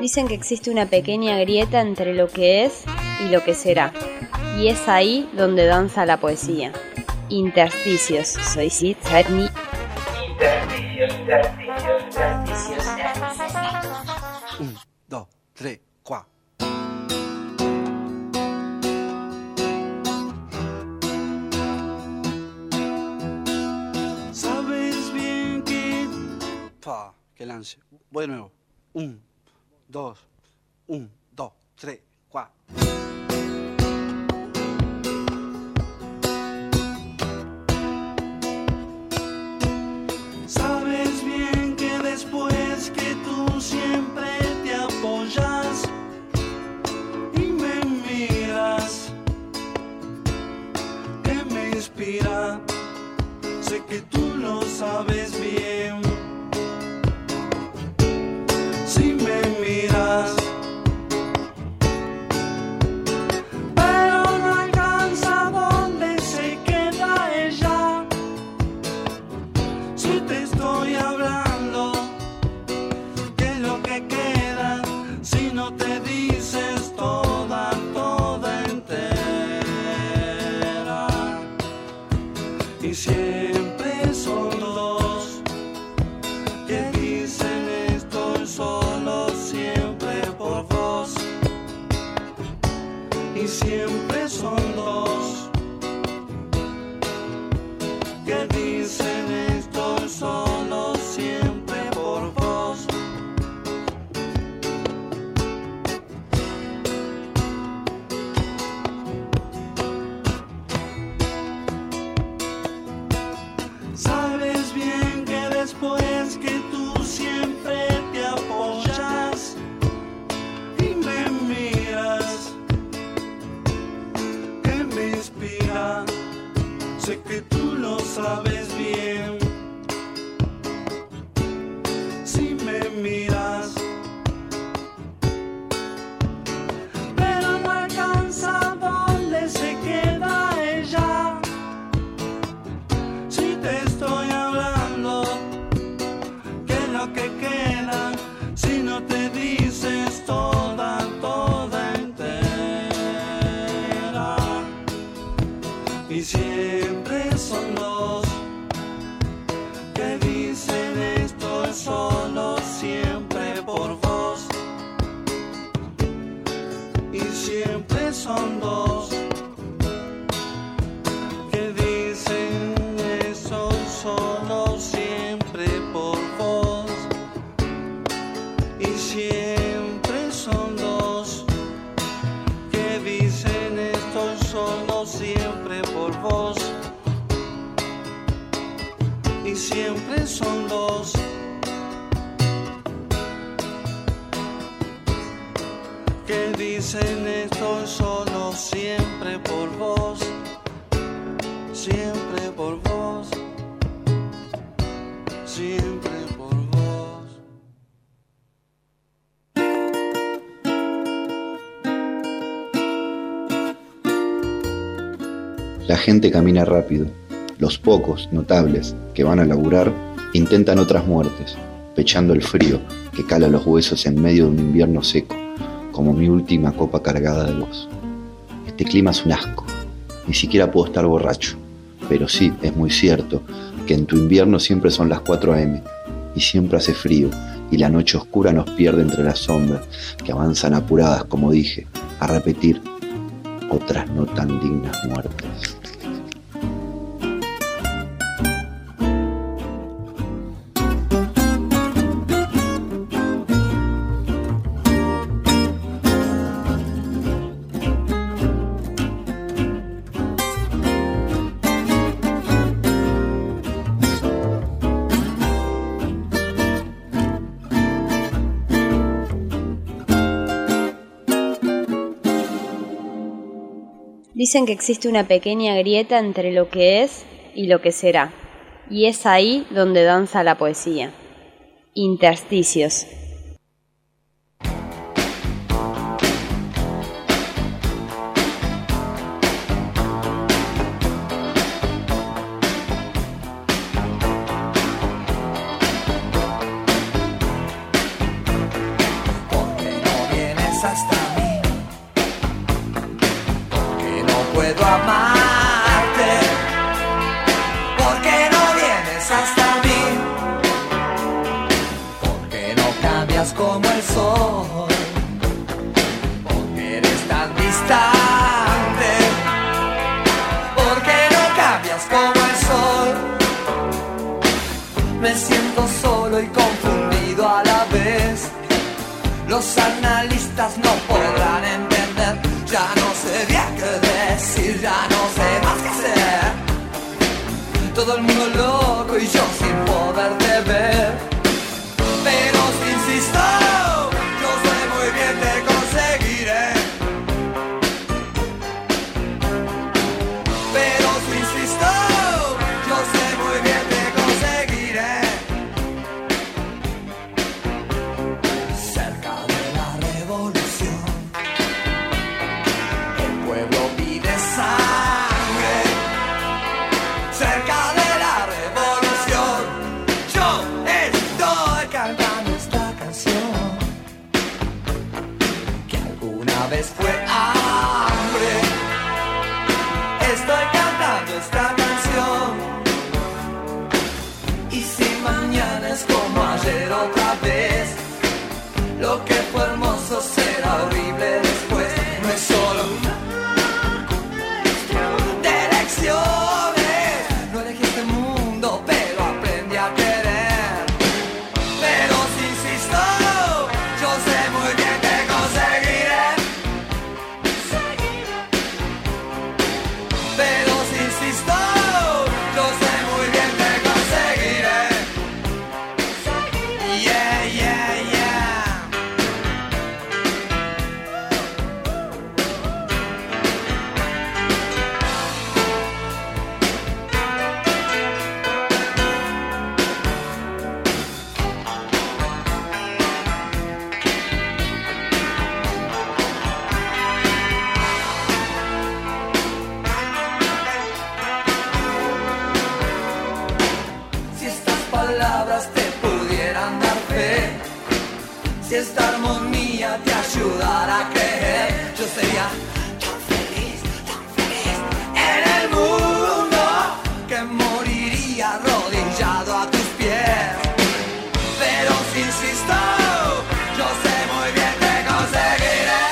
Dicen que existe una pequeña grieta entre lo que es y lo que será, y es ahí donde danza la poesía. Intersticios, soy Sid Sarni. Intersticios. 1, 2, 3, 4. Sabes bien que... que lance. Voy de nuevo. 1, 2, 1, 2, 3, 4. Sabes bien que después que tú siempre te apoyas y me miras, que me inspira, sé que tú lo sabes bien. Si me miras, pero no alcanza donde se queda ella. Si te estoy hablando, ¿qué es lo que queda si no te dices toda entera? Y siempre son dos que dicen estoy solo siempre por vos. Y siempre son dos que dicen estoy solo siempre por vos. Sabes bien que después que tú siempre te apoyas y me miras, que me inspira, sé que tú lo sabes bien. Si me miras, pero no alcanza donde se queda ella. Si te estoy hablando, ¿qué es lo que queda si no te dices toda entera? Y siempre son dos que dicen estoy solo siempre por vos. Y siempre son dos que dicen estoy solo siempre por vos. Y siempre son dos que dicen estoy solo siempre por vos. Y siempre son dos que dicen estoy solo siempre por vos. Siempre por vos. Siempre por vos. La gente camina rápido. Los pocos, notables, que van a laburar, intentan otras muertes, pechando el frío que cala los huesos en medio de un invierno seco, como mi última copa cargada de vos. Este clima es un asco. Ni siquiera puedo estar borracho. Pero sí, es muy cierto que en tu invierno siempre son las 4 a.m. y siempre hace frío y la noche oscura nos pierde entre las sombras que avanzan apuradas, como dije, a repetir otras no tan dignas muertes. Dicen que existe una pequeña grieta entre lo que es y lo que será, y es ahí donde danza la poesía. Intersticios. Porque hasta mí. Porque no cambias como el sol, porque eres tan distante, porque no cambias como el sol. Me siento solo y confundido a la vez. Los analistas no podrán entender. Ya no sé bien qué decir, ya no sé más qué hacer. Todo el mundo loco y yo sin poderte ver. Pero si insisto, yo sé muy bien te conseguiré. Pero si insisto, yo sé muy bien te conseguiré. Cerca de la revolución, el pueblo pide sangre. Cerca de la revolución, yo estoy cantando esta canción, que alguna vez fue hambre. Estoy cantando esta canción, y si mañana es como ayer otra vez, lo que fue hermoso será horrible después. No es solo de lecciones, no elegí este mundo, pero aprendí a querer. Pero si insisto, yo sé muy bien que conseguiré. Pero si insisto, yo sé muy bien que conseguiré. Yeah, yeah, yeah. Si estas palabras te pudieran dar fe, si esta armonía te ayudara a creer, yo sería tan feliz en el mundo, que moriría arrodillado a tus pies. Pero si insisto, yo sé muy bien que conseguiré.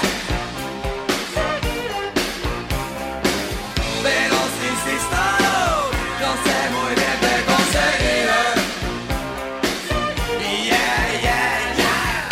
Pero si insisto, yo sé muy bien que conseguiré. Yeah, yeah, yeah.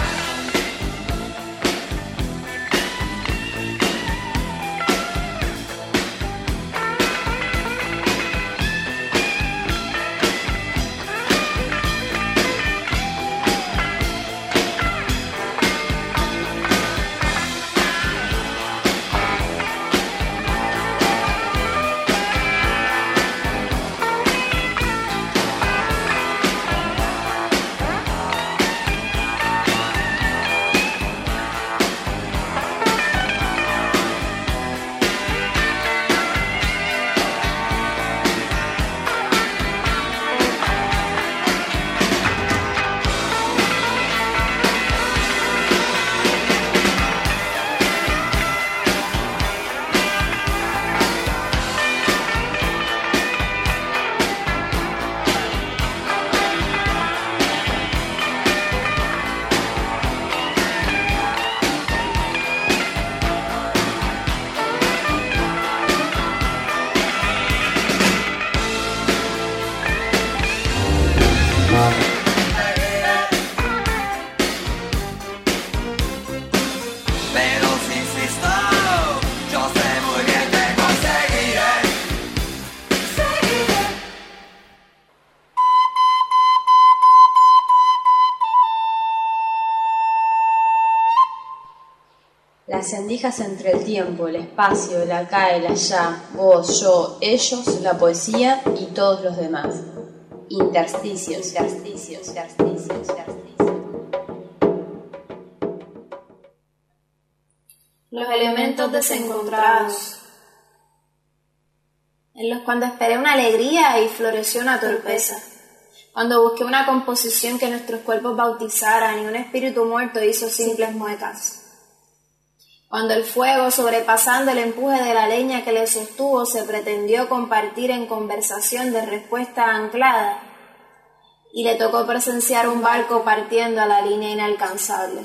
Pero si insisto, yo sé muy bien que conseguiré. Las endijas entre el tiempo, el espacio, el acá, el allá, vos, yo, ellos, la poesía y todos los demás. Intersticios, intersticios, intersticios, intersticios. Los elementos desencontrados, en los cuando esperé una alegría y floreció una torpeza, cuando busqué una composición que nuestros cuerpos bautizaran y un espíritu muerto hizo simples muecas, cuando el fuego, sobrepasando el empuje de la leña que le sostuvo, se pretendió compartir en conversación de respuesta anclada, y le tocó presenciar un barco partiendo a la línea inalcanzable.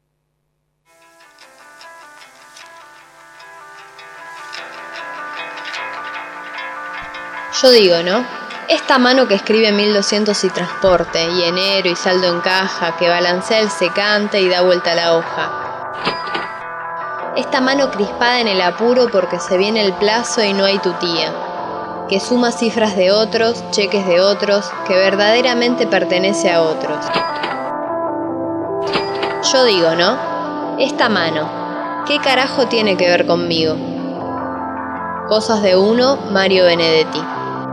Yo digo, ¿no? Esta mano que escribe 1200 y transporte, y enero y saldo en caja, que balancea el secante y da vuelta a la hoja. Esta mano crispada en el apuro porque se viene el plazo y no hay tutía, que suma cifras de otros, cheques de otros, que verdaderamente pertenece a otros. Yo digo, ¿no? Esta mano, ¿qué carajo tiene que ver conmigo? Cosas de uno, Mario Benedetti.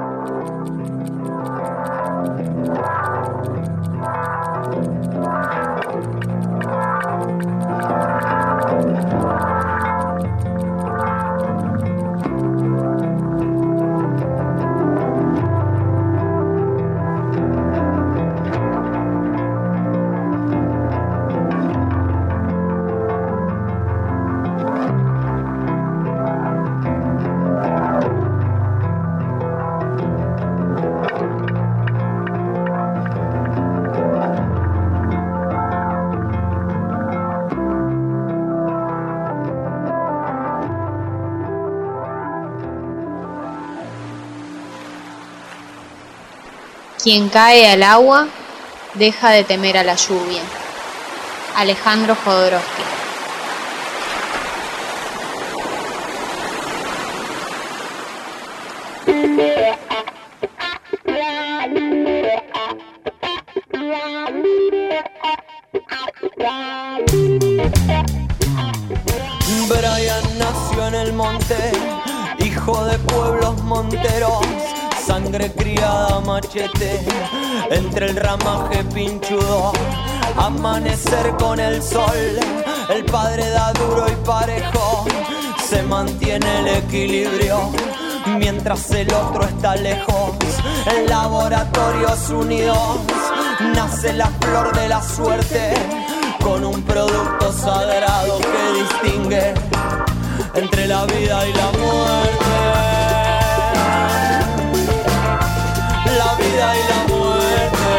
Quien cae al agua deja de temer a la lluvia. Alejandro Jodorowsky. Brian nació en el monte, hijo de pueblos monteros, sangre criada a machete, entre el ramaje pinchudo, amanecer con el sol, el padre da duro y parejo, se mantiene el equilibrio, mientras el otro está lejos, en laboratorios unidos, nace la flor de la suerte, con un producto sagrado que distingue entre la vida y la muerte. La vida y la muerte.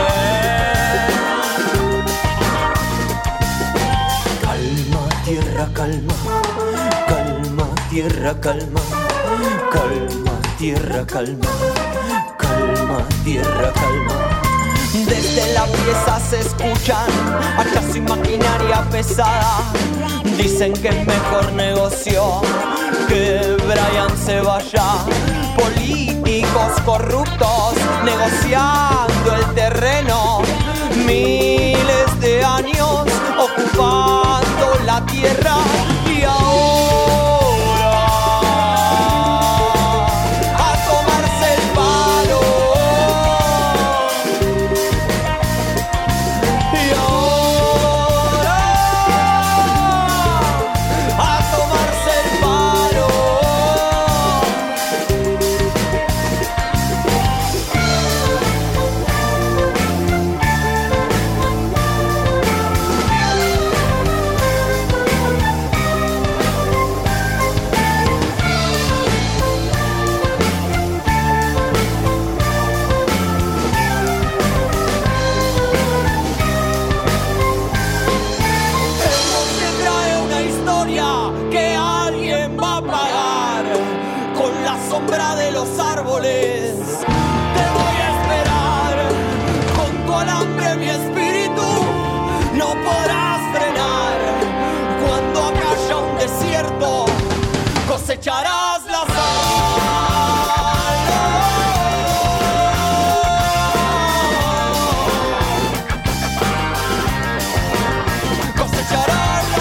Calma, tierra, calma. Calma, tierra, calma. Calma, tierra, calma. Calma, tierra, calma. Desde la pieza se escuchan hachas y maquinaria pesada. Dicen que es mejor negocio que Brian se vaya. Políticos corruptos negociando el terreno. Miles de años ocupando la tierra y ahora cosecharás la sal. Cosecharás la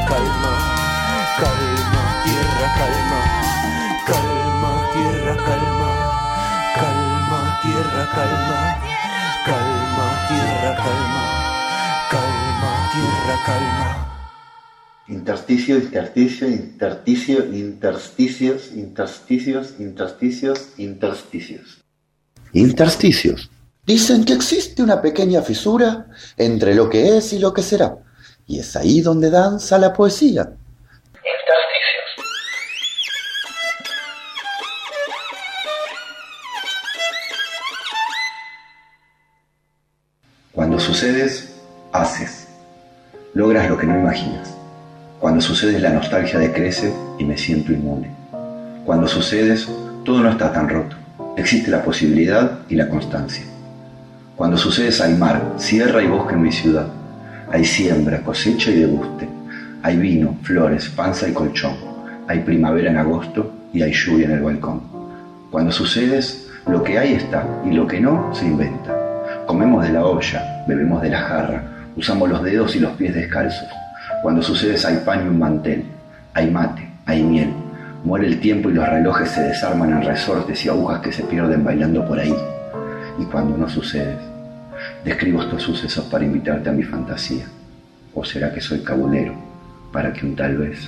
calma, calma, tierra, calma, calma, tierra, calma, calma, tierra, calma, calma, tierra, calma, calma, tierra, calma. Intersticio, intersticio, intersticio, intersticios, intersticios, intersticios, intersticios. Intersticios. Dicen que existe una pequeña fisura entre lo que es y lo que será, y es ahí donde danza la poesía. Intersticios. Cuando sucedes, haces. Logras lo que no imaginas. Cuando sucedes, la nostalgia decrece y me siento inmune. Cuando sucedes, todo no está tan roto. Existe la posibilidad y la constancia. Cuando sucedes, hay mar, sierra y bosque en mi ciudad. Hay siembra, cosecha y deguste. Hay vino, flores, panza y colchón. Hay primavera en agosto y hay lluvia en el balcón. Cuando sucedes, lo que hay está y lo que no se inventa. Comemos de la olla, bebemos de la jarra, usamos los dedos y los pies descalzos. Cuando sucedes, hay pan y un mantel. Hay mate, hay miel. Muere el tiempo y los relojes se desarman en resortes y agujas que se pierden bailando por ahí. Y cuando no sucedes, describo estos sucesos para invitarte a mi fantasía. ¿O será que soy cabulero para que un tal vez?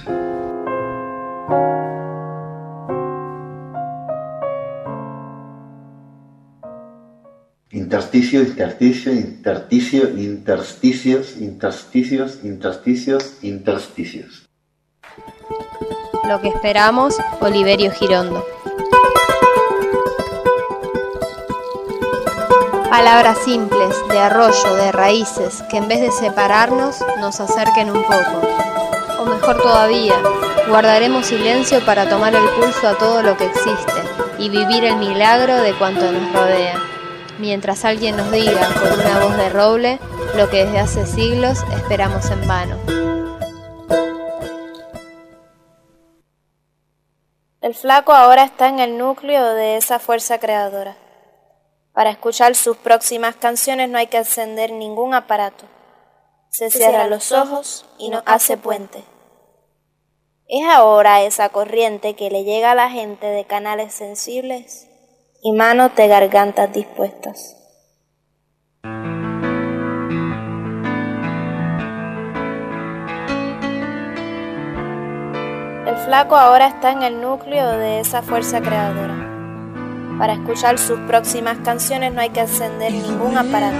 Intersticio, intersticio, intersticio, intersticios, intersticios, intersticios, intersticios. Lo que esperamos, Oliverio Girondo. Palabras simples, de arroyo, de raíces, que en vez de separarnos, nos acerquen un poco. O mejor todavía, guardaremos silencio para tomar el pulso a todo lo que existe y vivir el milagro de cuanto nos rodea. Mientras alguien nos diga, con una voz de roble, lo que desde hace siglos esperamos en vano. El flaco ahora está en el núcleo de esa fuerza creadora. Para escuchar sus próximas canciones no hay que encender ningún aparato. Se cierra los ojos y nos hace puente. Es ahora esa corriente que le llega a la gente de canales sensibles y manos de gargantas dispuestas. El flaco ahora está en el núcleo de esa fuerza creadora. Para escuchar sus próximas canciones no hay que encender ningún aparato.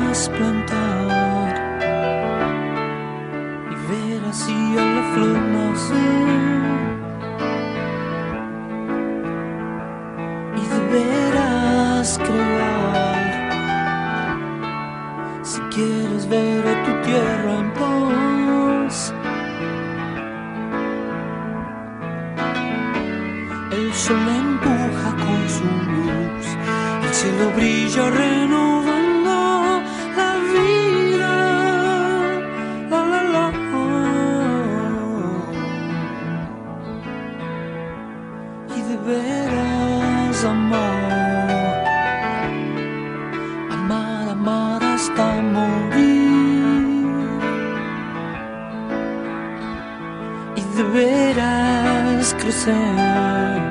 Y ver así a la flor nacer. Y deberás crear. Si quieres ver a tu tierra en paz. El sol empuja con su luz, el cielo brilla renovando la vida, la la la. Y deberás amar, amar, amar hasta morir. Y deberás crecer,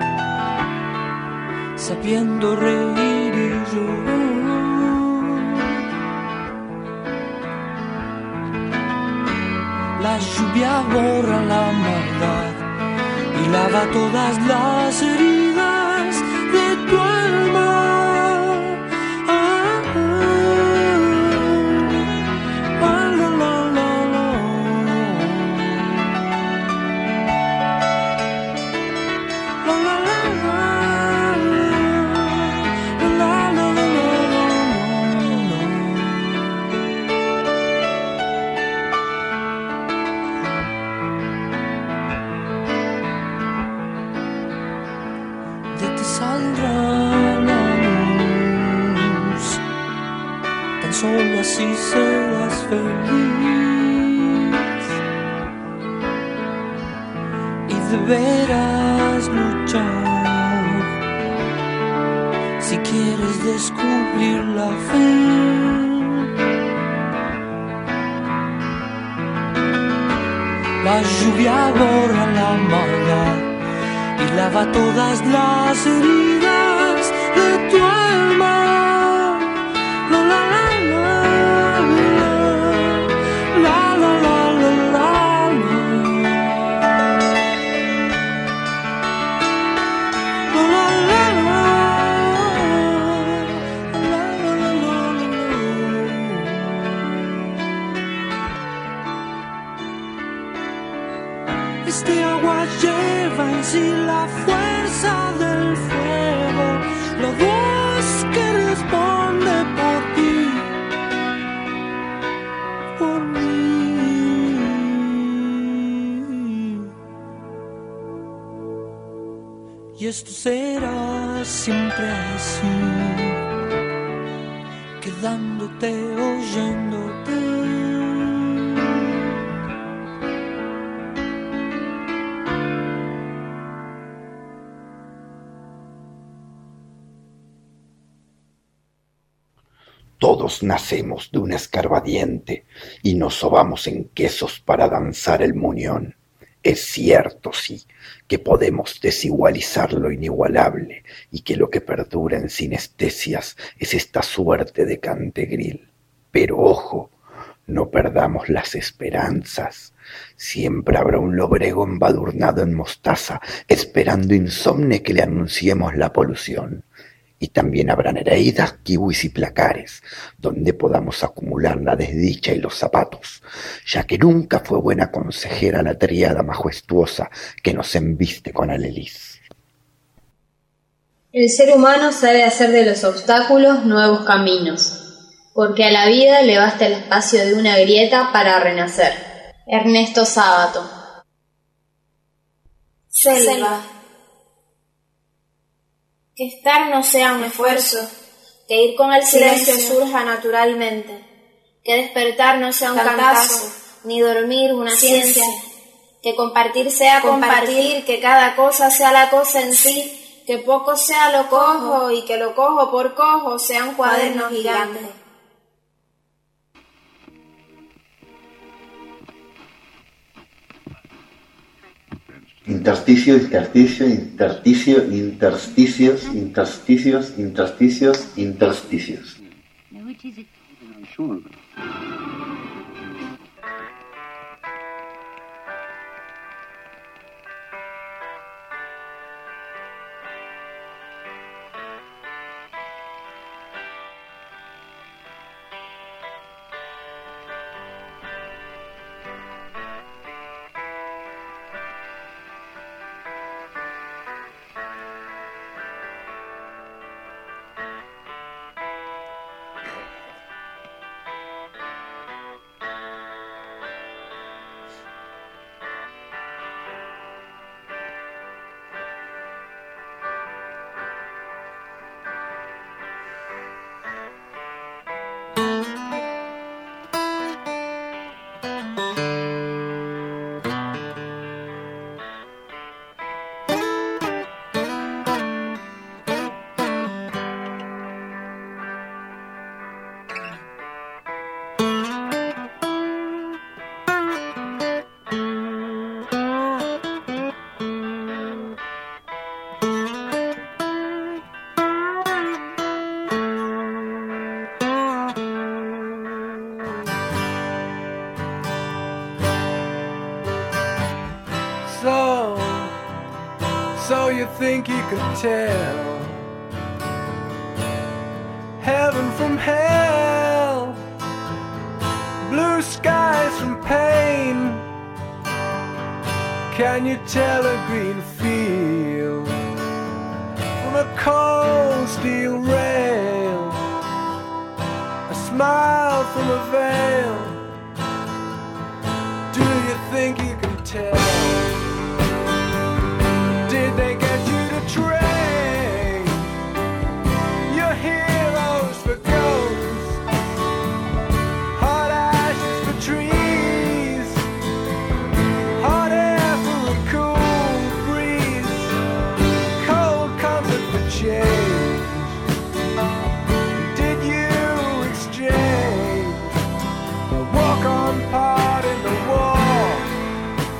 sabiendo reír y llorar. La lluvia borra la maldad y lava todas las heridas de tu alma. La, la, la, la. La, la, la, saldrá la luz, tan solo así serás feliz. Y deberás luchar si quieres descubrir la fe. La lluvia borra la maldad y lava todas las heridas de tu alma. La la la la la la la la la Este agua lleva en sí la fuerza del fuego, la voz que responde por ti, por mí. Y esto será siempre así, quedándote, oyéndote. Todos nacemos de una escarbadiente y nos sobamos en quesos para danzar el muñón. Es cierto, sí, que podemos desigualizar lo inigualable y que lo que perdura en sinestesias es esta suerte de cantegril. Pero ojo, no perdamos las esperanzas. Siempre habrá un lobrego embadurnado en mostaza esperando insomne que le anunciemos la polución. Y también habrá nereidas, kiwis y placares, donde podamos acumular la desdicha y los zapatos, ya que nunca fue buena consejera la tríada majestuosa que nos embiste con alelis. El ser humano sabe hacer de los obstáculos nuevos caminos, porque a la vida le basta el espacio de una grieta para renacer. Ernesto Sábato. Selva. Que estar no sea un esfuerzo, que ir con el silencio surja naturalmente, que despertar no sea un cantazo, ni dormir una ciencia, que compartir sea compartir, que cada cosa sea la cosa en sí, que poco sea lo cojo y que lo cojo por cojo sea un cuaderno gigante. Intersticio, intersticio, intersticio, intersticios, intersticios, intersticios, intersticios. So you think you could tell heaven from hell, blue skies from pain? Can you tell a green field from a cold steel rail, a smile from a veil? Do you think you can tell? Did they get you to trade your heroes for ghosts, hot ashes for trees, hot air for a cool breeze, cold comfort for change? Did you exchange a walk-on part in the war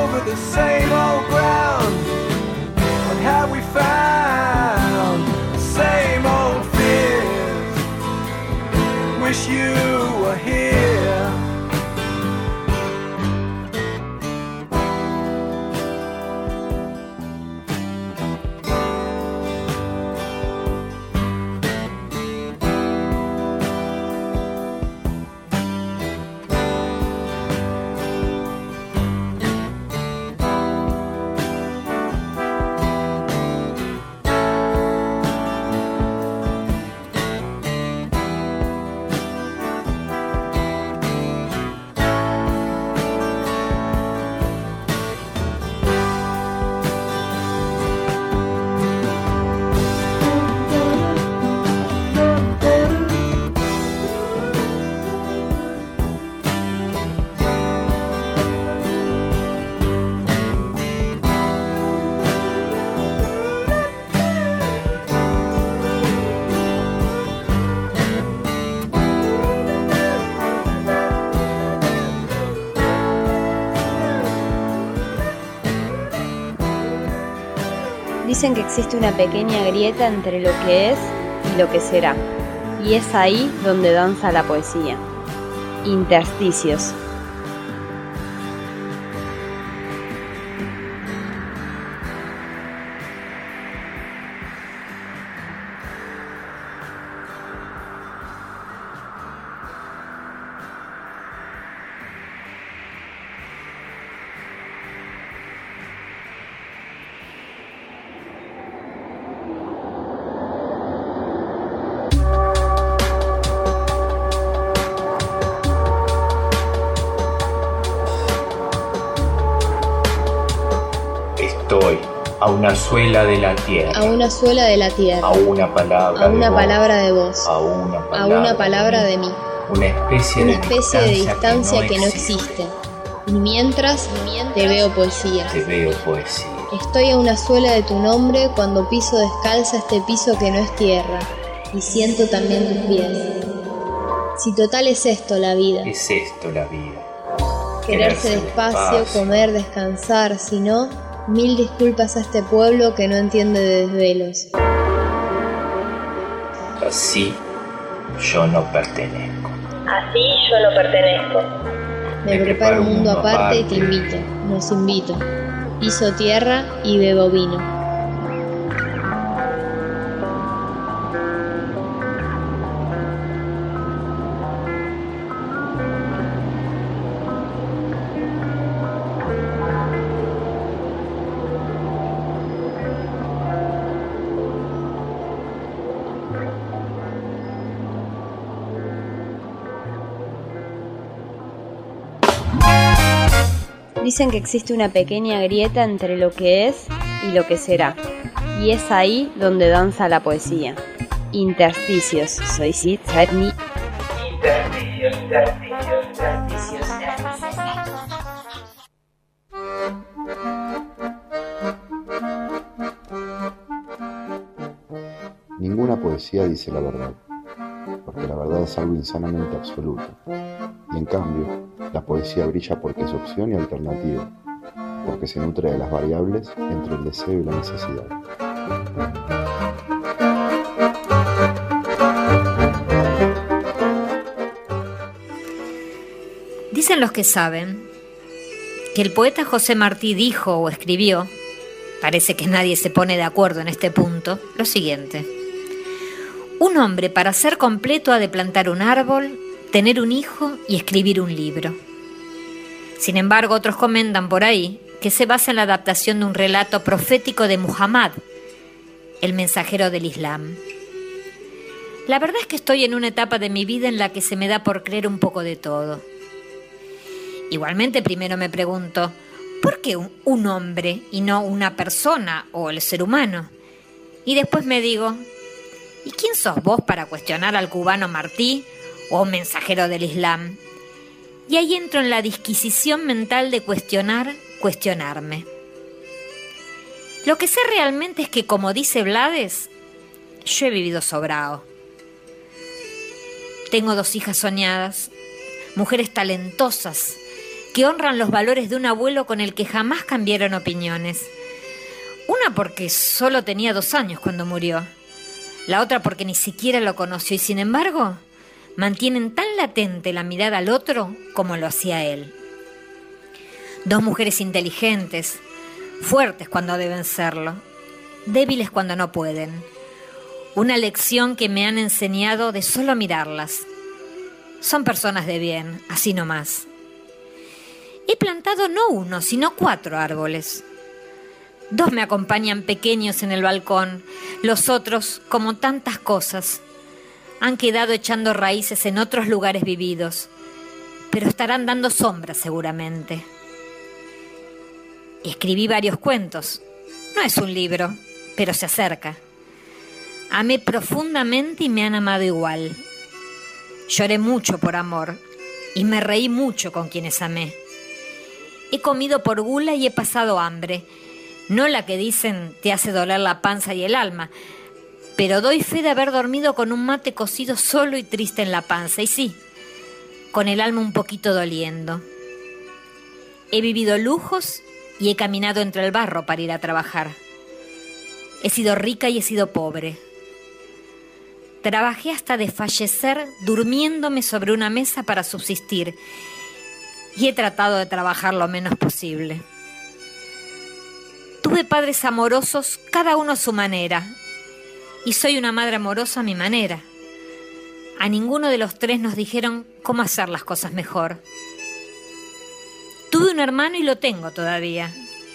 over the same old ground. What have we found? The same old fears. Wish you were here. Dicen que existe una pequeña grieta entre lo que es y lo que será, y es ahí donde danza la poesía. Intersticios. Estoy a una suela de la tierra. A una suela de la tierra. A una palabra A una de palabra de vos. A una A una palabra de mí. Una especie de distancia que no existe. Y mientras te veo poesía. Te veo poesía. Estoy a una suela de tu nombre cuando piso descalza este piso que no es tierra. Y siento también tus pies. Si total es esto la vida. Es esto la vida. Quererse despacio, comer, descansar, si no, mil disculpas a este pueblo que no entiende de desvelos. Así yo no pertenezco. Así yo no pertenezco. Me preparo un mundo aparte y te invito, nos invito. Piso tierra y bebo vino. Dicen que existe una pequeña grieta entre lo que es y lo que será, y es ahí donde danza la poesía. Intersticios. Soy Sid Sadney. Intersticios. Ninguna poesía dice la verdad, porque la verdad es algo insanamente absoluto. Y en cambio, la poesía brilla porque es opción y alternativa, porque se nutre de las variables entre el deseo y la necesidad. Dicen los que saben que el poeta José Martí dijo o escribió, parece que nadie se pone de acuerdo en este punto, lo siguiente: un hombre para ser completo ha de plantar un árbol, tener un hijo y escribir un libro. Sin embargo, otros comentan por ahí que se basa en la adaptación de un relato profético de Muhammad, el mensajero del Islam. La verdad es que estoy en una etapa de mi vida en la que se me da por creer un poco de todo. Igualmente, primero me pregunto, ¿por qué un hombre y no una persona o el ser humano? Y después me digo, ¿y quién sos vos para cuestionar al cubano Martí o un mensajero del Islam? Y ahí entro en la disquisición mental de cuestionarme. Lo que sé realmente es que, como dice Blades, yo he vivido sobrado. Tengo 2 hijas soñadas, mujeres talentosas, que honran los valores de un abuelo con el que jamás cambiaron opiniones. Una porque solo tenía 2 años cuando murió, la otra porque ni siquiera lo conoció y sin embargo mantienen tan latente la mirada al otro como lo hacía él. 2 mujeres inteligentes, fuertes cuando deben serlo, débiles cuando no pueden. Una lección que me han enseñado de solo mirarlas. Son personas de bien, así nomás. He plantado no 1, sino 4 árboles. 2 me acompañan pequeños en el balcón, los otros, como tantas cosas, han quedado echando raíces en otros lugares vividos, pero estarán dando sombra seguramente. Escribí varios cuentos. No es un libro, pero se acerca. Amé profundamente y me han amado igual. Lloré mucho por amor y me reí mucho con quienes amé. He comido por gula y he pasado hambre. No la que dicen te hace doler la panza y el alma, pero doy fe de haber dormido con un mate cocido solo y triste en la panza, y sí, con el alma un poquito doliendo. He vivido lujos y he caminado entre el barro para ir a trabajar. He sido rica y he sido pobre. Trabajé hasta desfallecer durmiéndome sobre una mesa para subsistir y he tratado de trabajar lo menos posible. Tuve padres amorosos, cada uno a su manera, y soy una madre amorosa a mi manera. A ninguno de los 3 nos dijeron cómo hacer las cosas mejor. Tuve un hermano y lo tengo todavía.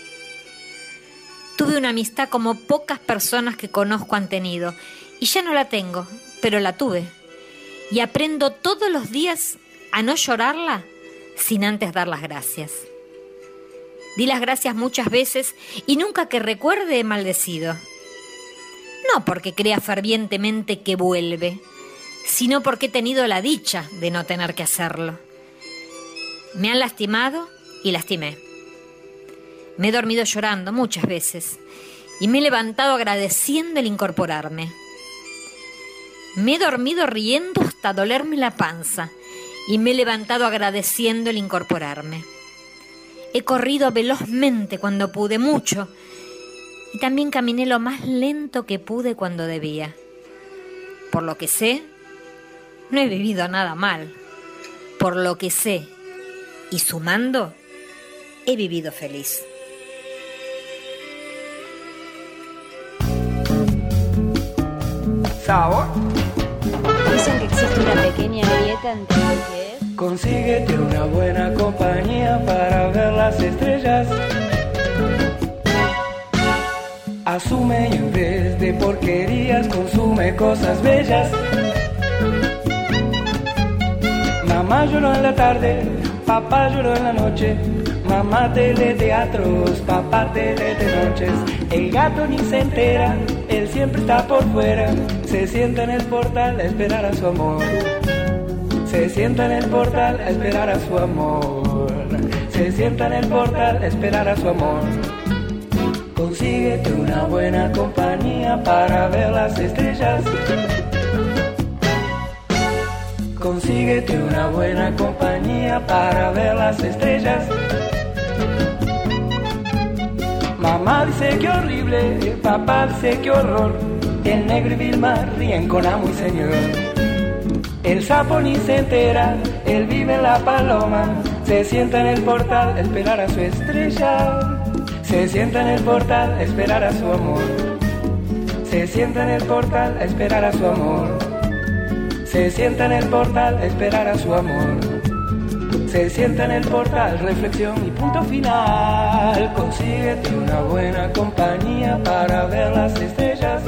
Tuve una amistad como pocas personas que conozco han tenido, y ya no la tengo, pero la tuve. Y aprendo todos los días a no llorarla sin antes dar las gracias. Di las gracias muchas veces y nunca que recuerde he maldecido. No porque crea fervientemente que vuelve, sino porque he tenido la dicha de no tener que hacerlo. Me han lastimado y lastimé. Me he dormido llorando muchas veces y me he levantado agradeciendo el incorporarme. Me he dormido riendo hasta dolerme la panza y me he levantado agradeciendo el incorporarme. He corrido velozmente cuando pude, mucho, y también caminé lo más lento que pude cuando debía. Por lo que sé, no he vivido nada mal. Por lo que sé, y sumando, he vivido feliz. Sabor. Dicen que existe una pequeña grieta entre lo que es. Consíguete una buena compañía para ver las estrellas. Asume y en vez de porquerías consume cosas bellas. Mamá lloró en la tarde, papá lloró en la noche. Mamá teleteatros, papá telenoches. El gato ni se entera, él siempre está por fuera. Se sienta en el portal a esperar a su amor. Se sienta en el portal a esperar a su amor. Se sienta en el portal a esperar a su amor. Consíguete una buena compañía para ver las estrellas. Consíguete una buena compañía para ver las estrellas. Mamá dice que horrible, papá dice que horror. El negro y Vilma ríen con amo y señor. El sapo ni se entera, él vive en la paloma. Se sienta en el portal a esperar a su estrella. Se sienta en el portal a esperar a su amor. Se sienta en el portal a esperar a su amor. Se sienta en el portal a esperar a su amor. Se sienta en el portal, reflexión y punto final. Consíguete una buena compañía para ver las estrellas.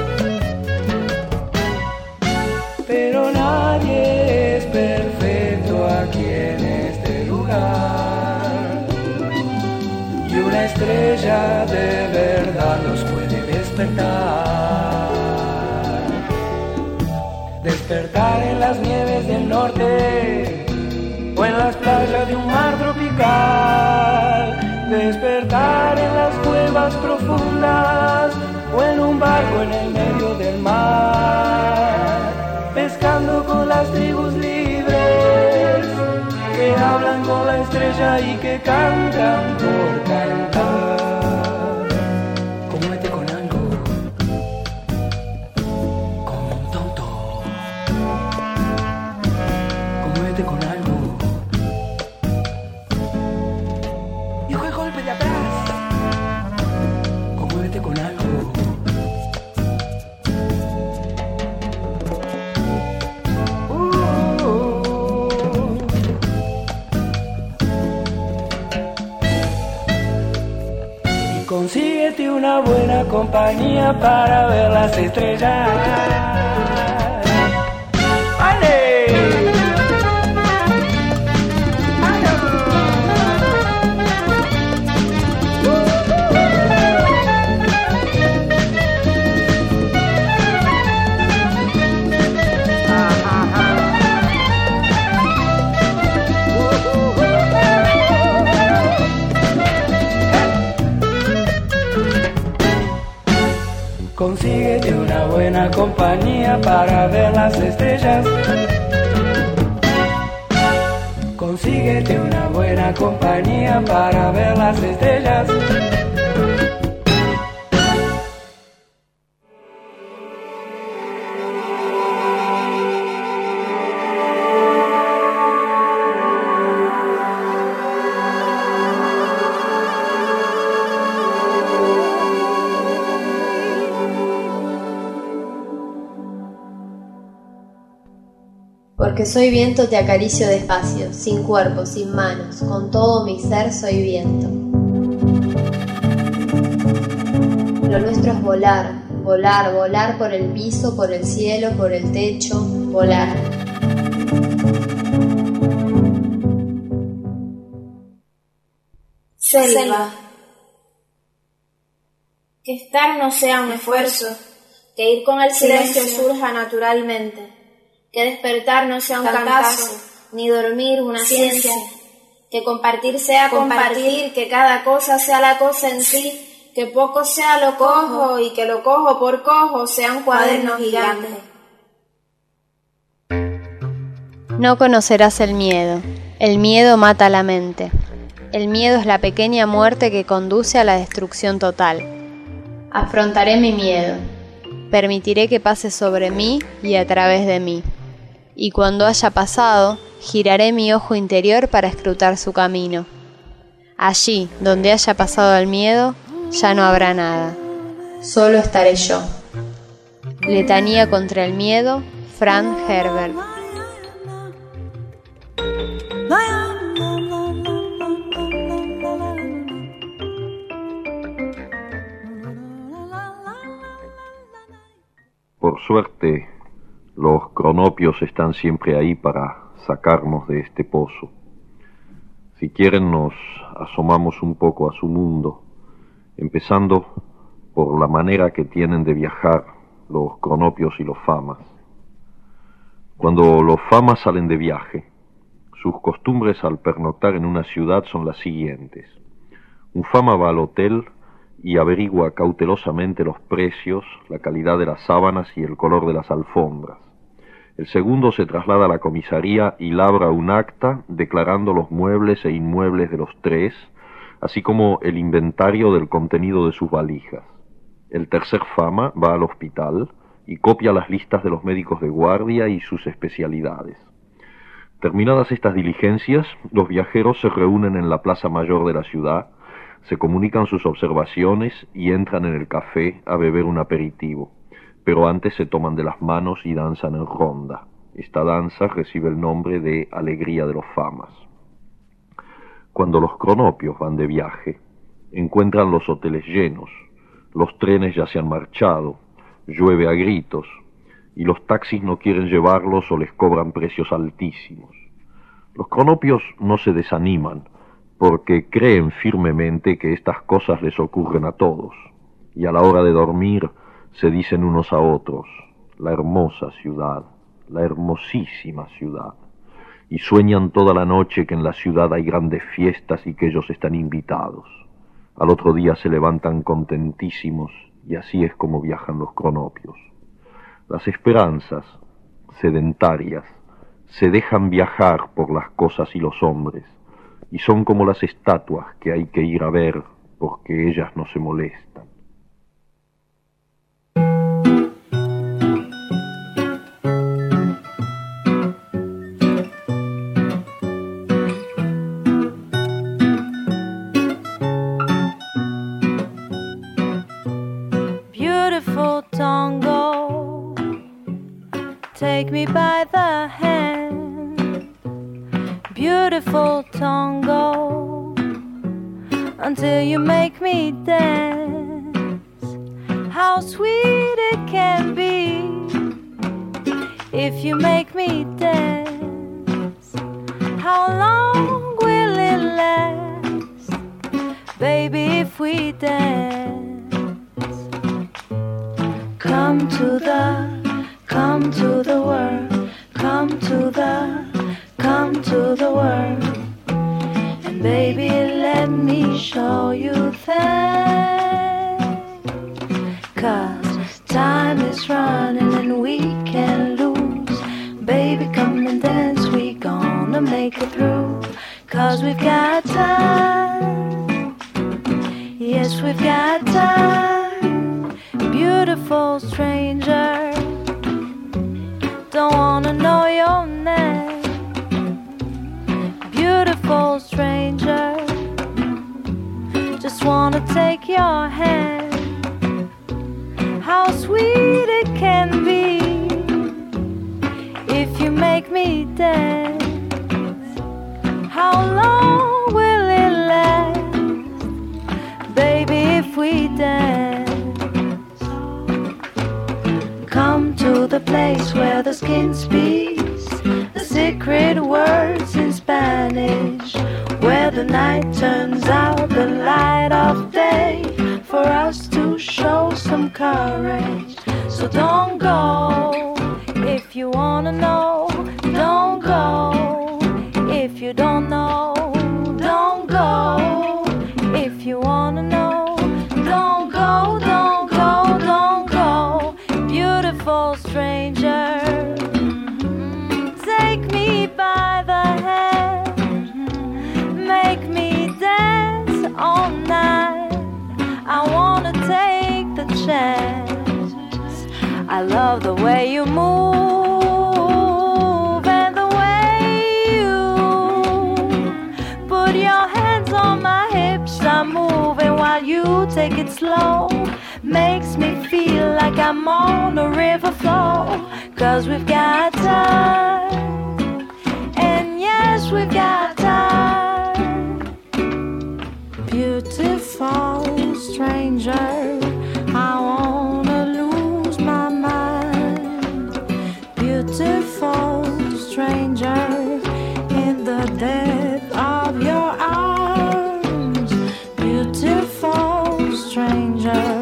Pero nadie es perfecto aquí en este lugar. Y una estrella de verdad los puede despertar. Despertar en las nieves del norte o en las playas de un mar tropical. Despertar en las cuevas profundas o en un barco en el medio del mar. Pescando con las tribus libres que hablan con la estrella y que cantan por cantar. Comete con algo, como un tonto. Comete con algo. Hijo, el golpe de atrás. Comete con algo. Consíguete una buena compañía para ver las estrellas. ¡Vale! Consíguete una buena compañía para ver las estrellas. Consíguete una buena compañía para ver las estrellas. Porque soy viento te acaricio despacio, sin cuerpo, sin manos, con todo mi ser soy viento. Lo nuestro es volar, volar, volar por el piso, por el cielo, por el techo, volar. Selva. Que estar no sea un esfuerzo, que ir con el silencio surja naturalmente. Que despertar no sea un cantazo, ni dormir una ciencia. Que compartir sea compartir, que cada cosa sea la cosa en sí, que poco sea lo cojo y que lo cojo por cojo sea un cuaderno gigante. No conocerás el miedo mata la mente. El miedo es la pequeña muerte que conduce a la destrucción total. Afrontaré mi miedo, permitiré que pase sobre mí y a través de mí. Y cuando haya pasado, giraré mi ojo interior para escrutar su camino. Allí, donde haya pasado el miedo, ya no habrá nada. Solo estaré yo. Letanía contra el miedo, Frank Herbert. Por suerte, los cronopios están siempre ahí para sacarnos de este pozo. Si quieren nos asomamos un poco a su mundo, empezando por la manera que tienen de viajar los cronopios y los famas. Cuando los famas salen de viaje, sus costumbres al pernoctar en una ciudad son las siguientes. Un fama va al hotel y averigua cautelosamente los precios, la calidad de las sábanas y el color de las alfombras. El segundo se traslada a la comisaría y labra un acta declarando los muebles e inmuebles de los tres, así como el inventario del contenido de sus valijas. El tercer fama va al hospital y copia las listas de los médicos de guardia y sus especialidades. Terminadas estas diligencias, los viajeros se reúnen en la plaza mayor de la ciudad, se comunican sus observaciones y entran en el café a beber un aperitivo, pero antes se toman de las manos y danzan en ronda. Esta danza recibe el nombre de Alegría de los Famas. Cuando los cronopios van de viaje, encuentran los hoteles llenos, los trenes ya se han marchado, llueve a gritos, y los taxis no quieren llevarlos o les cobran precios altísimos. Los cronopios no se desaniman, porque creen firmemente que estas cosas les ocurren a todos, y a la hora de dormir se dicen unos a otros, la hermosa ciudad, la hermosísima ciudad, y sueñan toda la noche que en la ciudad hay grandes fiestas y que ellos están invitados. Al otro día se levantan contentísimos, y así es como viajan los cronopios. Las esperanzas, sedentarias, se dejan viajar por las cosas y los hombres, y son como las estatuas que hay que ir a ver porque ellas no se molestan. Beautiful tango, take me by the hand. Beautiful tango, until you make me dance. How sweet it can be if you make me dance. How long will it last, baby, if we dance? Come to the world, come to the world, and baby, let me show you things. 'Cause time is running and we can't lose. Baby, come and dance, we gonna make it through. 'Cause we've got time, yes, we've got time. Beautiful stranger, don't wanna know your name. Beautiful stranger, just wanna take your hand. How sweet it can be if you make me dance. How long will it last, baby, if we dance? Come to the place where the skin speaks the secret words in Spanish, where the night turns out the light of day, for us to show some courage. So don't go if you wanna know. Don't go if you don't know. Don't go if you wanna know. Don't go, don't go, don't go. Beautiful stranger, take me by the hand, make me dance all night. I wanna take the chance. I love the way you move and the way you put your hands on my hips. I'm moving while you take it slow. Makes me feel like I'm on a river flow. 'Cause we've got time, and yes, we've got time. Beautiful stranger, I wanna lose my mind. Beautiful stranger, in the depth of your arms. Beautiful stranger.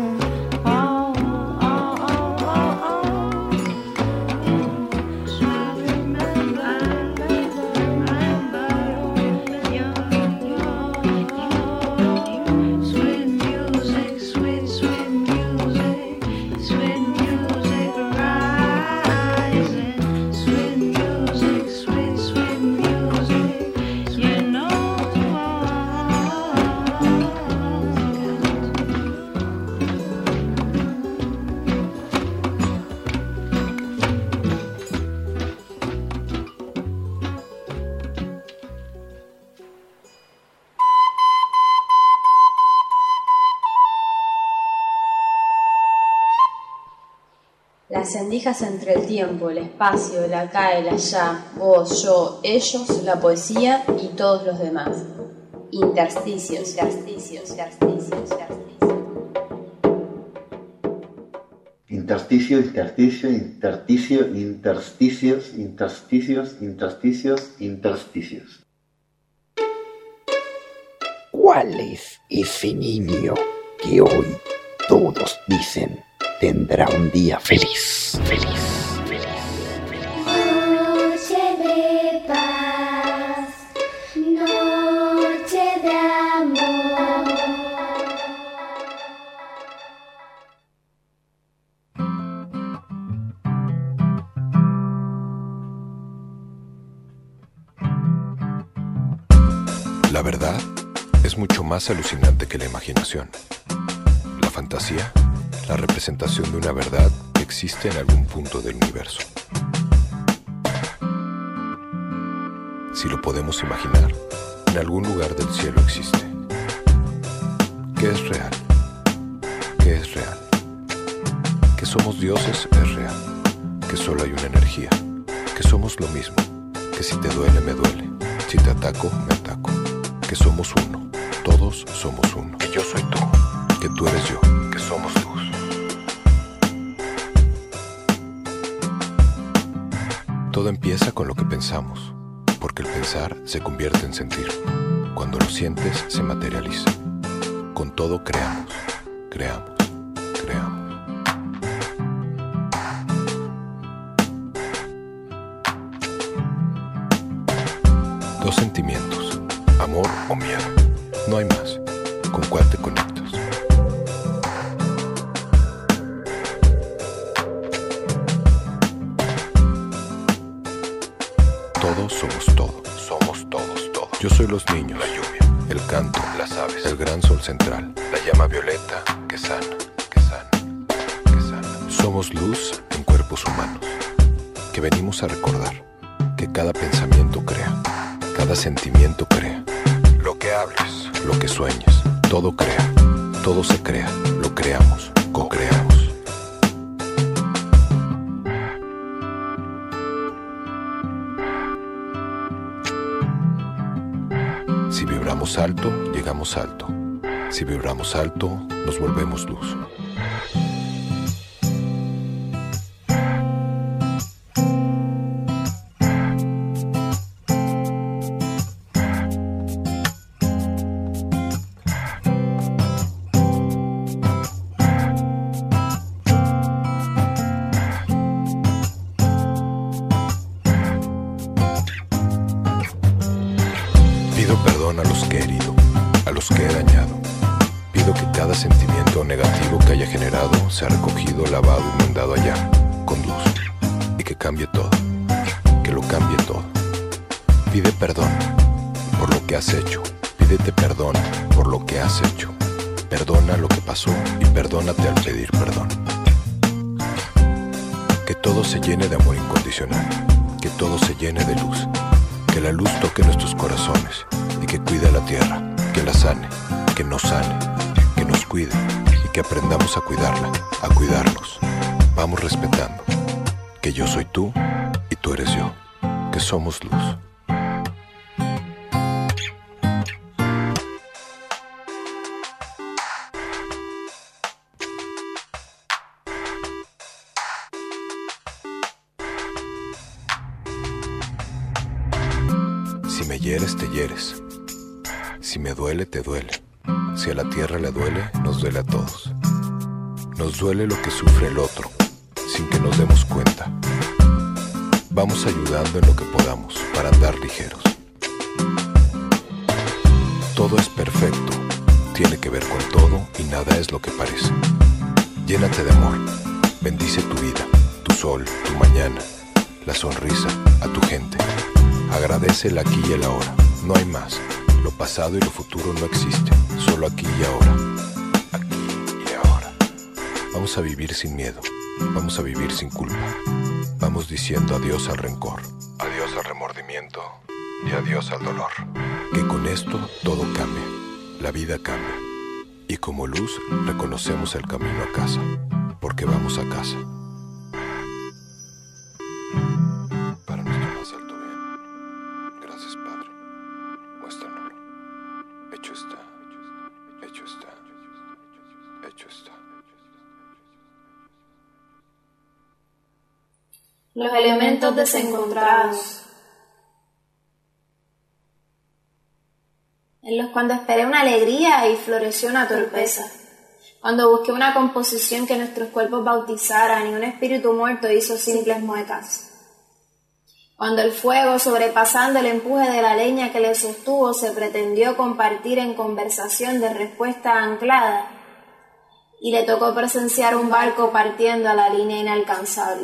Las endijas entre el tiempo, el espacio, el acá, el allá, vos, yo, ellos, la poesía y todos los demás. Intersticios, intersticios, intersticios, Intersticio, intersticio, intersticio, intersticios, intersticios, intersticios, intersticios. ¿Cuál es ese niño que hoy todos dicen tendrá un día feliz, feliz, feliz, feliz? Noche de paz, noche de amor. La verdad es mucho más alucinante que la imaginación. La fantasía, la representación de una verdad que existe en algún punto del universo. Si lo podemos imaginar, en algún lugar del cielo existe. ¿Qué es real? ¿Qué es real? Que somos dioses es real. Que solo hay una energía. Que somos lo mismo. Que si te duele, me duele. Si te ataco, me ataco. Que somos uno. Todos somos uno. Que yo soy tú. Que tú eres yo. Que somos luz. Todo empieza con lo que pensamos. Porque el pensar se convierte en sentir. Cuando lo sientes, se materializa. Con todo creamos, creamos, creamos. Dos sentimientos, amor o miedo. No hay más. ¿Con cuál te conectas? Todos somos todo. Somos todos, todo. Yo soy los niños, la lluvia, el canto, las aves, el gran sol central, la llama violeta que sana, que sana, que sana. Somos luz en cuerpos humanos, que venimos a recordar que cada pensamiento crea, cada sentimiento crea. Lo que hables, lo que sueñes, todo crea, todo se crea, lo creamos, co-creamos. Si vibramos alto, llegamos alto. Si vibramos alto, nos volvemos luz. Pido perdón a los que he herido, a los que he dañado. Pido que cada sentimiento negativo que haya generado sea recogido, lavado y mandado allá, con luz. Y que cambie todo, que lo cambie todo. Pide perdón por lo que has hecho. Pídete perdón por lo que has hecho. Perdona lo que pasó y perdónate al pedir perdón. Que todo se llene de amor incondicional. Que todo se llene de luz. Que la luz toque nuestros corazones y que cuide a la tierra, que la sane, que nos sane, que nos cuide y que aprendamos a cuidarla, a cuidarnos. Vamos respetando que yo soy tú y tú eres yo, que somos luz. Si me hieres, te hieres. Si me duele, te duele. Si a la tierra le duele, nos duele a todos. Nos duele lo que sufre el otro, sin que nos demos cuenta. Vamos ayudando en lo que podamos para andar ligeros. Todo es perfecto, tiene que ver con todo y nada es lo que parece. Llénate de amor, bendice tu vida, tu sol, tu mañana, la sonrisa a tu gente. Agradece el aquí y el ahora, no hay más. Lo pasado y lo futuro no existen, solo aquí y ahora. Aquí y ahora. Vamos a vivir sin miedo, vamos a vivir sin culpa. Vamos diciendo adiós al rencor, adiós al remordimiento y adiós al dolor. Que con esto todo cambie, la vida cambia. Y como luz reconocemos el camino a casa, porque vamos a casa. Para nuestro más alto bien. Gracias, Padre. Muéstranoslo. Hecho está. Hecho está. Hecho está. Los elementos desencontrados. En los cuando esperé una alegría y floreció una torpeza. Cuando busqué una composición que nuestros cuerpos bautizaran y un espíritu muerto hizo simples muecas. Cuando el fuego, sobrepasando el empuje de la leña que le sostuvo, se pretendió compartir en conversación de respuesta anclada y le tocó presenciar un barco partiendo a la línea inalcanzable.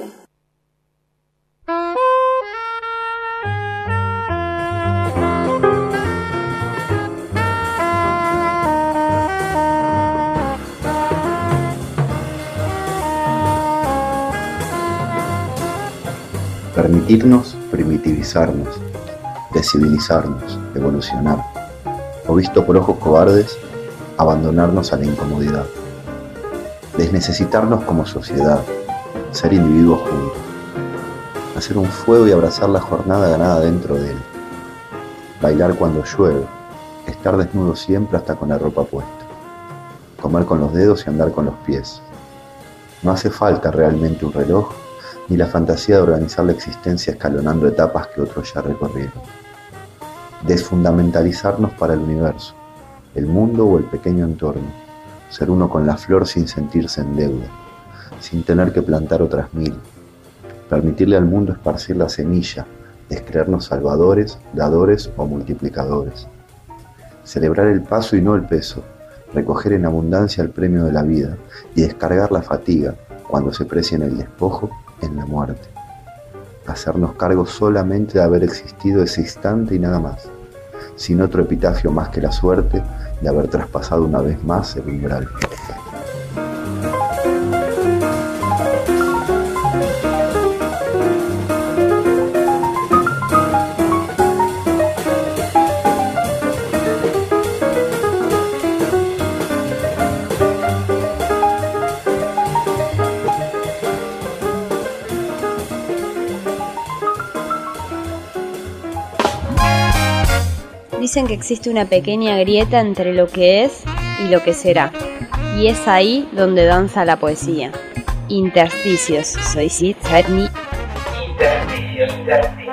Permitirnos primitivizarnos, descivilizarnos, evolucionar, o visto por ojos cobardes, abandonarnos a la incomodidad. Desnecesitarnos como sociedad, ser individuos juntos, hacer un fuego y abrazar la jornada ganada dentro de él, bailar cuando llueve, estar desnudo siempre hasta con la ropa puesta, comer con los dedos y andar con los pies. No hace falta realmente un reloj, ni la fantasía de organizar la existencia escalonando etapas que otros ya recorrieron. Desfundamentalizarnos para el universo, el mundo o el pequeño entorno, ser uno con la flor sin sentirse en deuda, sin tener que plantar otras 1000, permitirle al mundo esparcir la semilla, descreernos salvadores, dadores o multiplicadores. Celebrar el paso y no el peso, recoger en abundancia el premio de la vida y descargar la fatiga cuando se precia en el despojo, en la muerte. Hacernos cargo solamente de haber existido ese instante y nada más, sin otro epitafio más que la suerte de haber traspasado una vez más el umbral. Dicen que existe una pequeña grieta entre lo que es y lo que será, y es ahí donde danza la poesía. Intersticios, soy Sidney. Intersticios.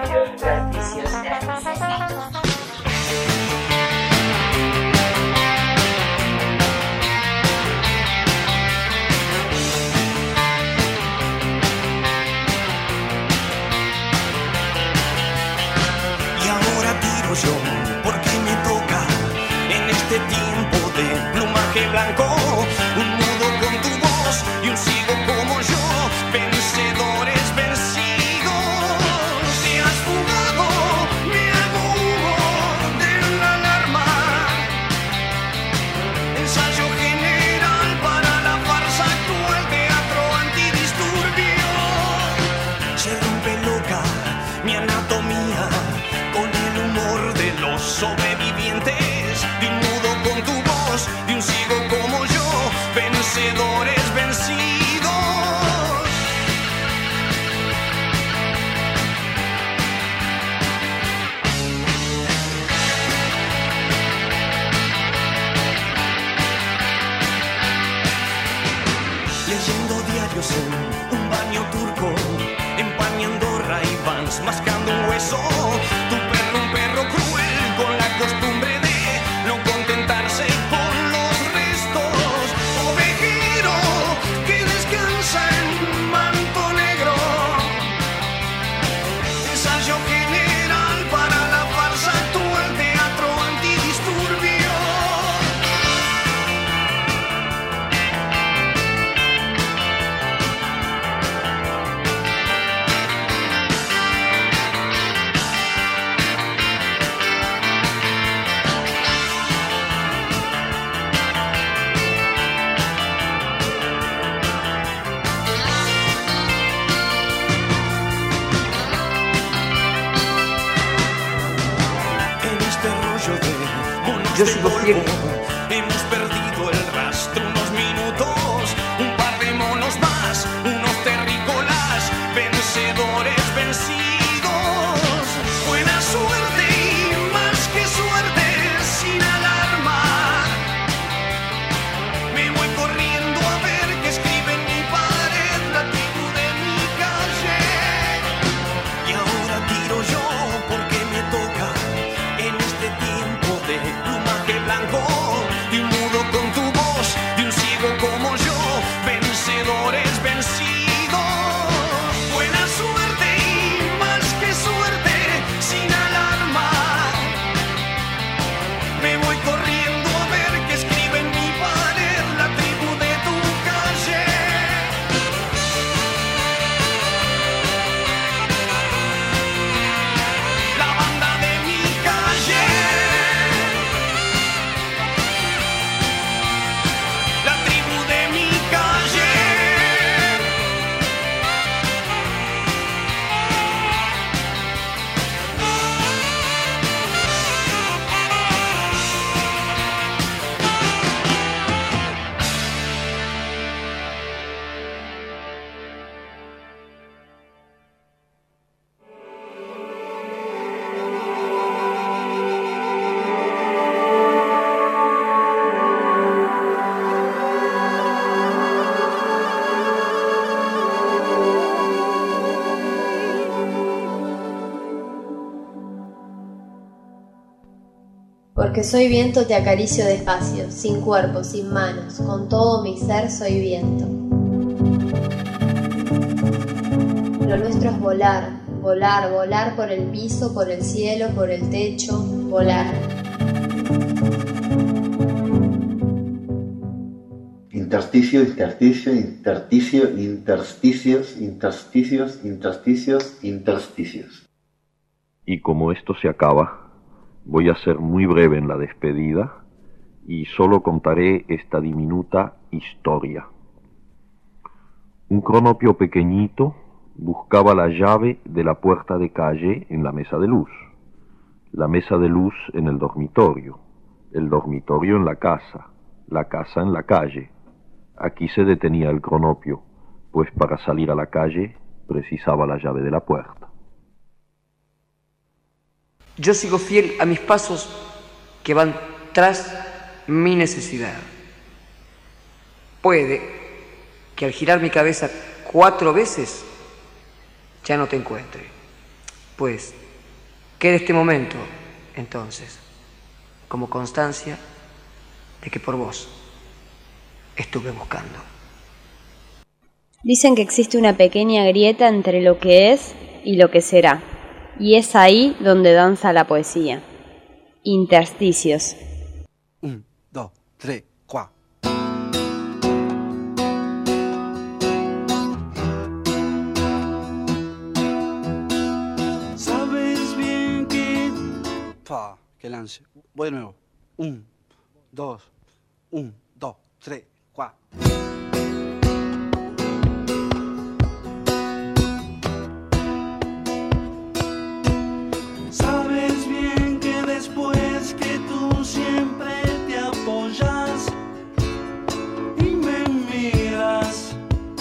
Y ahora tiro yo, porque me toca en este tiempo de plumaje blanco, un mudo con tu voz y un ciego como yo, vencedores vencidos. Te has fugado, me hago humo de la alarma, ensayo general para la farsa actual, teatro antidisturbio. Se rompe loca mi anatomía con el humor de los sobrevivientes, de un mudo con tu voz, de un ciego como yo, vencedores vencidos. Leyendo diarios en un baño turco, empañando Ray-Bans, mascando un hueso. Tu perro, un perro cruel, con la costumbre de no contentarse con los restos. Ovejero que descansa en un manto negro, ensayo general para la farsa actual, teatro antidisturbio. Yo sigo ciego. Hemos perdido el rastro unos minutos, un par de monos más, unos terrícolas, vencedores vencidos. Buena suerte y más que suerte, sin alarma. Me voy corriendo a ver qué escribe en mi pared la tribu de mi calle. Y ahora tiro yo porque me toca en este tiempo de plumaje blanco. Porque soy viento te acaricio despacio, sin cuerpo, sin manos, con todo mi ser soy viento. Lo nuestro es volar, volar, volar por el piso, por el cielo, por el techo, volar. Intersticio, intersticio, intersticio, intersticios, intersticios, intersticios, intersticios. Y como esto se acaba, voy a ser muy breve en la despedida y solo contaré esta diminuta historia. Un cronopio pequeñito buscaba la llave de la puerta de calle en la mesa de luz, la mesa de luz en el dormitorio en la casa en la calle. Aquí se detenía el cronopio, pues para salir a la calle precisaba la llave de la puerta. Yo sigo fiel a mis pasos que van tras mi necesidad. Puede que al girar mi cabeza 4 veces ya no te encuentre. Pues quede este momento, entonces, como constancia de que por vos estuve buscando. Dicen que existe una pequeña grieta entre lo que es y lo que será, y es ahí donde danza la poesía. Intersticios. 1, 2, 3, 4. Sabes bien que... Pa, que lance. Voy de nuevo. 1, 2, 1, 2, 3, 4. Sabes bien que después que tú siempre te apoyas y me miras,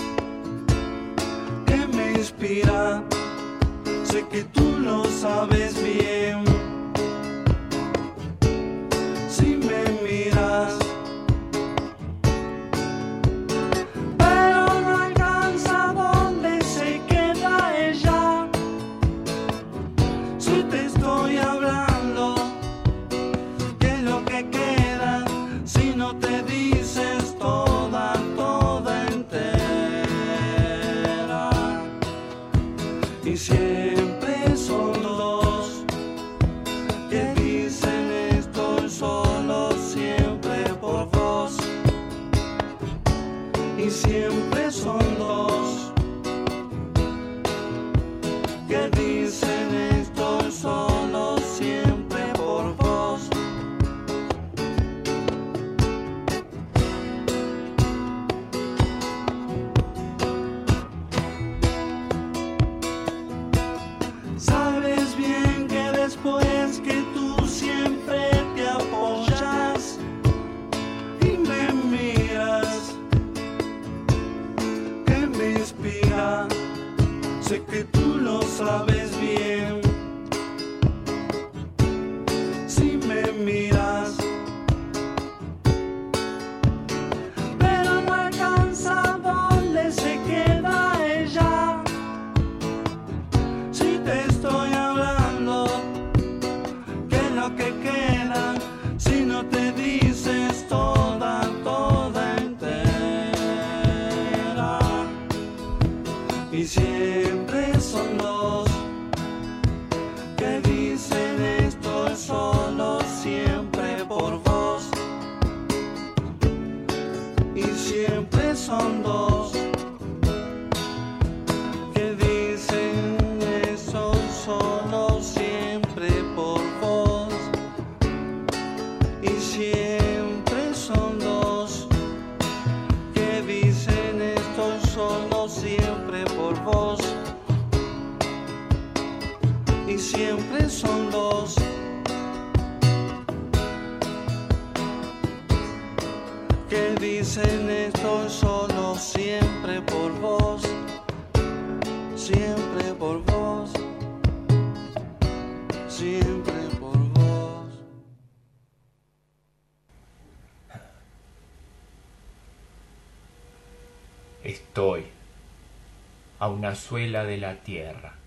que me inspira, sé que tú lo sabes bien. Si me miras, pero no alcanza donde se queda ella. Si te estoy hablando, ¿qué es lo que queda si no te dices toda, toda entera? Y siempre son dos que dicen estoy solo siempre por vos. Y siempre son dos que dicen estoy solo siempre por vos. Sabes bien que después que tú siempre te apoyas y me miras, que me inspira, sé que tú lo sabes bien. Si me miras, pero no alcanza donde se queda ella. Si te estoy hablando, ¿qué es lo que queda si no te dices toda, toda entera? Y siempre son dos que dicen estoy solo siempre por vos. Y siempre son dos que dicen estoy solo siempre por vos. Y siempre son dos que dicen estoy solo siempre por vos. Y siempre son dos que dicen estoy solo siempre por vos. Siempre por vos. Siempre por vos. Estoy a una suela de la tierra.